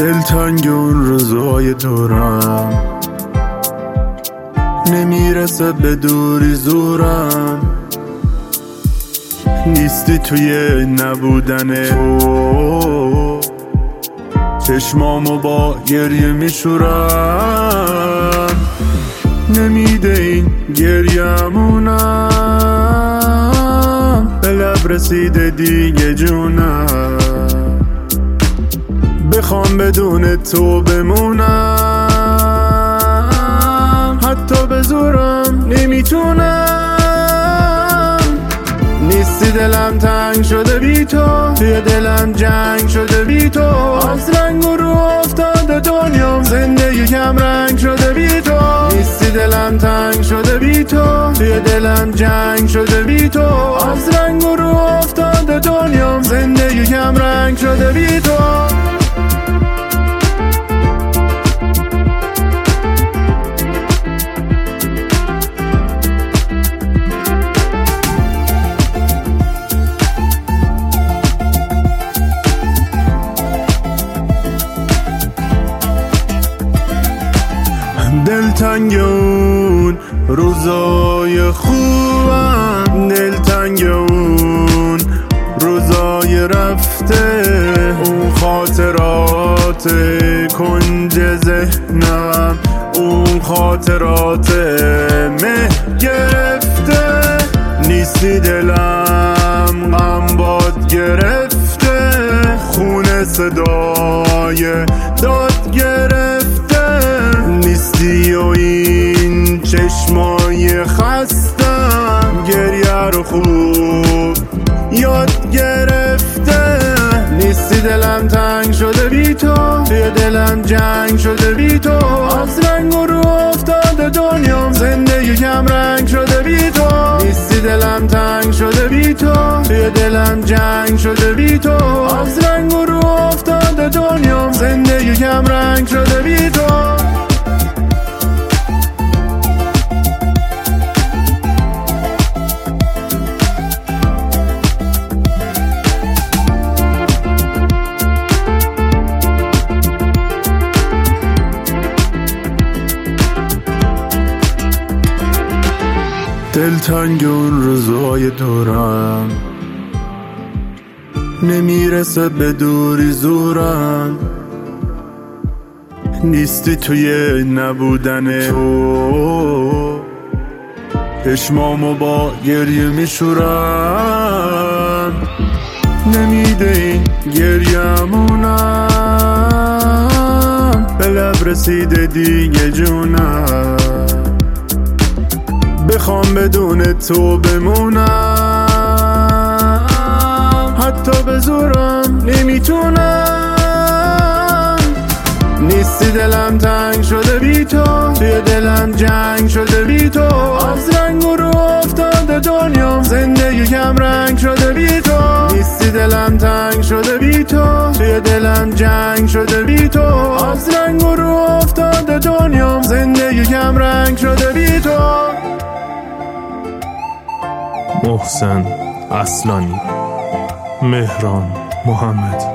دلتنگ اون روزای دورم، نمیرسه به دوری زورم. نیستی توی نبودن تو، چشمامو با گریه میشورم. نمیده این گریه‌مونم، به لب رسیده دیگه جونم. بخوام بدون تو بمونم، حتی به زورم نمیتونم. نیستی دلم تنگ شده بی تو، توی دلم جنگ شده بی تو. از رنگ و رو افتاده دنیام، زندگی کم رنگ شده بی تو. نیستی دلم تنگ شده بی تو، توی دلم جنگ شده بی تو. از رنگ و رو افتاده دنیام، زندگی کم رنگ شده بی تو. دلتنگ اون روزای خوبم، دلتنگ اون روزای رفته، اون خاطرات کنج ذهنم، اون خاطرات مه گرفته. نیستی دلم غم باد گرفته، خونه صدای داد گرفته. نیستی و این چشمای خستم، گریه رو خوب یاد گرفته. نیستی دلم تنگ شده بی تو، توی دلم جنگ شده بی تو. از رنگ و رو افتاده دنیام، زندگی کم رنگ شده بی تو. نیستی دلم تنگ شده بی تو، توی دلم جنگ شده بی تو. از رنگ و رو افتاده دنیام، زندگی کم رنگ شده بی تو. دلتنگ اون روزای دورم، نمیرسه به دوری زورم. نیستی توی نبودن تو، چشمامو با گریه میشورم. نمیده این گریه‌مونم، به لب رسیده دیگه جونم. بخوام بدون تو بمونم، حتی به زورم نمیتونم. نیستی دلم تنگ شده بی تو، توی دلم جنگ شده بی تو. از رنگ و رو افتاده دنیام، زندگی کم رنگ شده بی تو. نیستی دلم تنگ شده بی تو، توی دلم جنگ شده بی تو. از رنگ و رو افتاده دنیام، زندگی کم رنگ شده بی تو. محسن اصلانی، مهران محمدی.